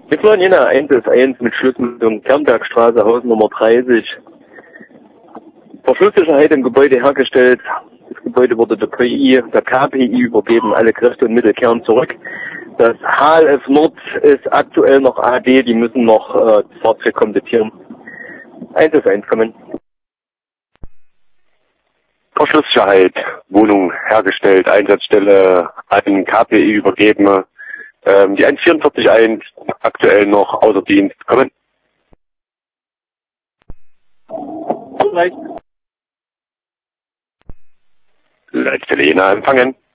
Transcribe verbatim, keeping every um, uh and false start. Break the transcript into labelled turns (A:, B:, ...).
A: Wir fahren in der eins S eins mit Schlussmittlung Kernbergstraße, Hausnummer dreißig. Verschlusssicherheit im Gebäude hergestellt. Das Gebäude wurde der P I, der K P I übergeben, alle Kräfte und Mittel kehren zurück. Das H L F Nord ist aktuell noch A D, die müssen noch äh, das Fahrzeug komplettieren. eins S eins kommen.
B: Verschlusssicherheit, Wohnung hergestellt, Einsatzstelle an K P I übergeben. Ähm, die eins vier vier eins aktuell noch außer Dienst kommen.
A: Vielleicht.
B: Leitstelle Jena empfangen.